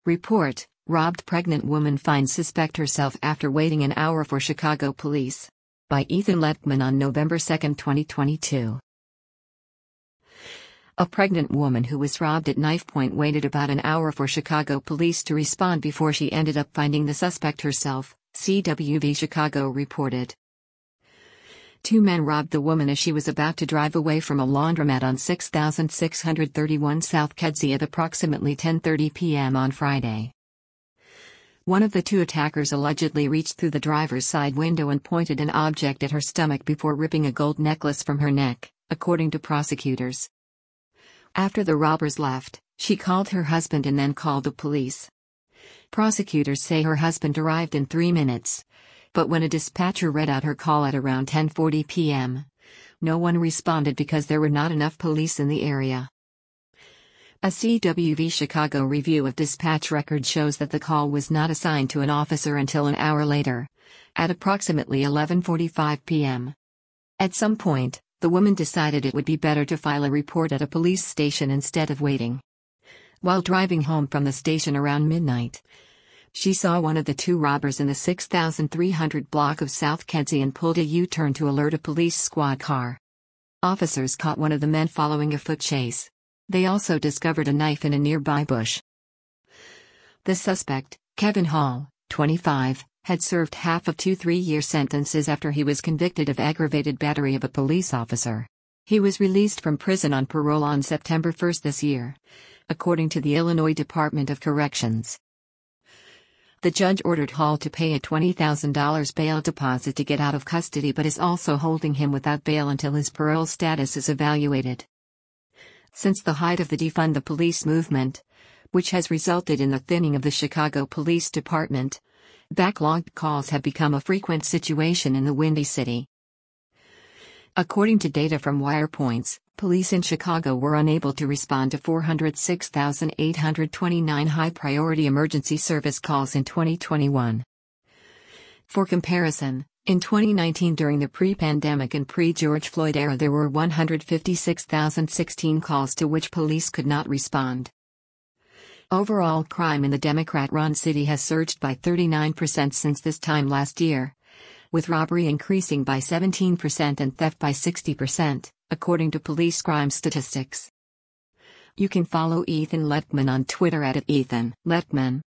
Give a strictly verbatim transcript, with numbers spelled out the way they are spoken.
Report: Robbed pregnant woman finds suspect herself after waiting an hour for Chicago police. By Ethan Letman on November second, twenty twenty-two. A pregnant woman who was robbed at knife point waited about an hour for Chicago police to respond before she ended up finding the suspect herself, C W V Chicago reported. Two men robbed the woman as she was about to drive away from a laundromat on six thousand six hundred thirty-one South Kedzie at approximately ten thirty p m on Friday. One of the two attackers allegedly reached through the driver's side window and pointed an object at her stomach before ripping a gold necklace from her neck, according to prosecutors. After the robbers left, she called her husband and then called the police. Prosecutors say her husband arrived in three minutes. But when a dispatcher read out her call at around ten forty p m, no one responded because there were not enough police in the area. A C W V Chicago review of dispatch records shows that the call was not assigned to an officer until an hour later, at approximately eleven forty-five p m At some point, the woman decided it would be better to file a report at a police station instead of waiting. While driving home from the station around midnight, she saw one of the two robbers in the six thousand three hundred block of South Kedzie and pulled a U-turn to alert a police squad car. Officers caught one of the men following a foot chase. They also discovered a knife in a nearby bush. The suspect, Kevin Hall, twenty-five, had served half of two three-year sentences after he was convicted of aggravated battery of a police officer. He was released from prison on parole on September first this year, according to the Illinois Department of Corrections. The judge ordered Hall to pay a twenty thousand dollars bail deposit to get out of custody but is also holding him without bail until his parole status is evaluated. Since the height of the Defund the Police movement, which has resulted in the thinning of the Chicago Police Department, backlogged calls have become a frequent situation in the Windy City. According to data from WirePoints, police in Chicago were unable to respond to four hundred six thousand eight hundred twenty-nine high-priority emergency service calls in twenty twenty-one. For comparison, in twenty nineteen during the pre-pandemic and pre-George Floyd era there were one hundred fifty-six thousand sixteen calls to which police could not respond. Overall crime in the Democrat-run city has surged by thirty-nine percent since this time last year, with robbery increasing by seventeen percent and theft by sixty percent, according to police crime statistics. You can follow Ethan Letman on Twitter at Ethan Letman.